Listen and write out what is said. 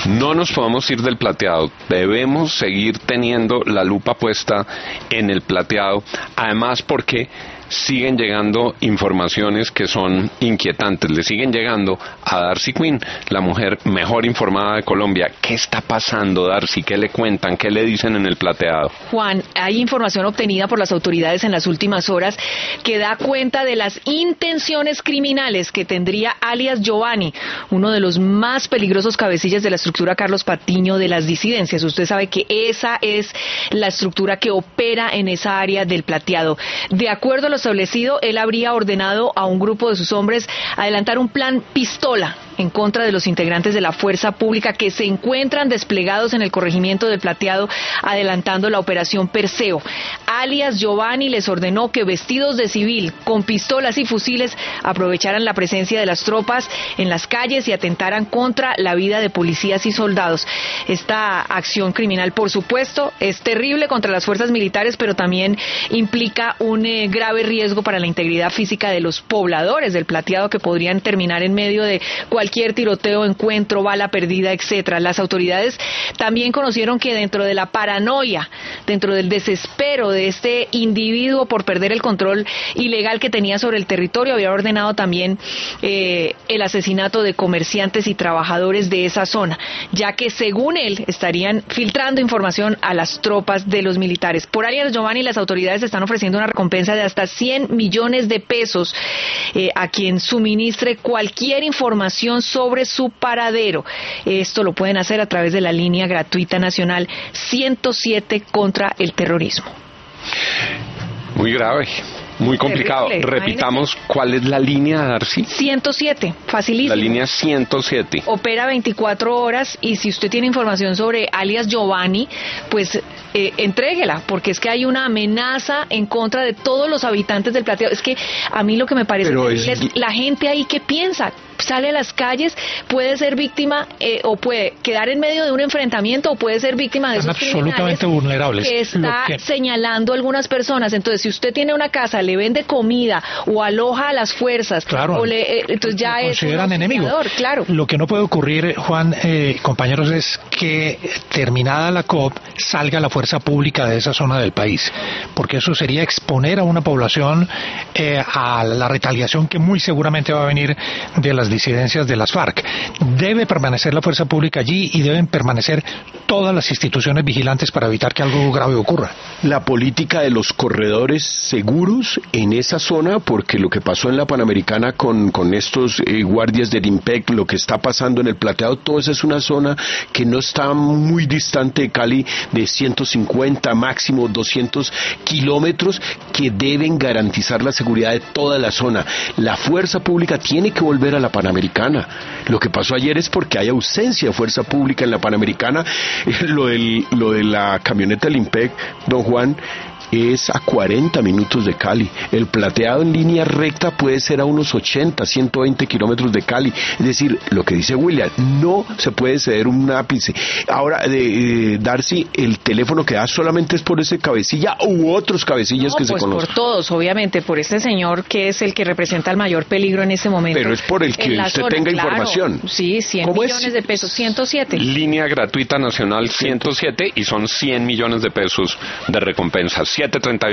No nos podemos ir del plateado, debemos seguir teniendo la lupa puesta en el plateado, además porque siguen llegando informaciones que son inquietantes, le siguen llegando a Darcy Quinn, la mujer mejor informada de Colombia. ¿Qué está pasando, Darcy? ¿Qué le cuentan? ¿Qué le dicen en el plateado? Juan, hay información obtenida por las autoridades en las últimas horas que da cuenta de las intenciones criminales que tendría alias Giovanni, uno de los más peligrosos cabecillas de la estructura Carlos Patiño de las disidencias. Usted sabe que esa es la estructura que opera en esa área del plateado. De acuerdo a lo establecido, él habría ordenado a un grupo de sus hombres adelantar un plan pistola en contra de los integrantes de la fuerza pública que se encuentran desplegados en el corregimiento del Plateado, adelantando la operación Perseo. Alias Giovanni les ordenó que vestidos de civil, con pistolas y fusiles, aprovecharan la presencia de las tropas en las calles y atentaran contra la vida de policías y soldados. Esta acción criminal, por supuesto, es terrible contra las fuerzas militares, pero también implica un grave riesgo para la integridad física de los pobladores del Plateado, que podrían terminar en medio de cualquier tiroteo, encuentro, bala perdida, etcétera. Las autoridades también conocieron que dentro de la paranoia, dentro del desespero de este individuo por perder el control ilegal que tenía sobre el territorio, había ordenado también el asesinato de comerciantes y trabajadores de esa zona, ya que según él estarían filtrando información a las tropas de los militares. Por alias Giovanni, las autoridades están ofreciendo una recompensa de hasta 100 millones de pesos a quien suministre cualquier información sobre su paradero. Esto lo pueden hacer a través de la línea gratuita nacional 107 contra el terrorismo. Muy grave, muy complicado. Terrible. Repitamos, ¿cuál es la línea, Darcy? 107, facilísimo. La línea 107. Opera 24 horas y si usted tiene información sobre alias Giovanni, pues entréguela, porque es que hay una amenaza en contra de todos los habitantes del Plateado. Es que a mí lo que me parece es la gente ahí que piensa, sale a las calles, puede ser víctima o puede quedar en medio de un enfrentamiento o puede ser víctima de esos absolutamente vulnerables que está señalando algunas personas. Entonces, si usted tiene una casa, le vende comida o aloja a las fuerzas, claro, o entonces ya es consideran enemigo. Claro. Lo que no puede ocurrir, Juan, compañeros, es que terminada la COP salga la fuerza pública de esa zona del país, porque eso sería exponer a una población a la retaliación que muy seguramente va a venir de las disidencias de las FARC. Debe permanecer la fuerza pública allí y deben permanecer todas las instituciones vigilantes para evitar que algo grave ocurra. La política de los corredores seguros en esa zona, porque lo que pasó en la Panamericana con estos guardias del IMPEC, lo que está pasando en el Plateado, todo eso es una zona que no está muy distante de Cali, de 150, máximo 200 kilómetros, que deben garantizar la seguridad de toda la zona. La fuerza pública tiene que volver a la Panamericana. Lo que pasó ayer es porque hay ausencia de fuerza pública en la Panamericana. Lo de la camioneta del IMPEC, don Juan, es a 40 minutos de Cali. El Plateado en línea recta puede ser a unos 80, 120 kilómetros de Cali. Es decir, lo que dice William, no se puede ceder un ápice. Ahora, Darcy, el teléfono que da solamente es por ese cabecilla u otros cabecillas que se conocen. Por todos, obviamente, por este señor que es el que representa el mayor peligro en ese momento. Pero es por el que usted tenga información. Sí, 100 millones de pesos, 107. Línea gratuita nacional 107 y son 100 millones de pesos de recompensas. 7:30.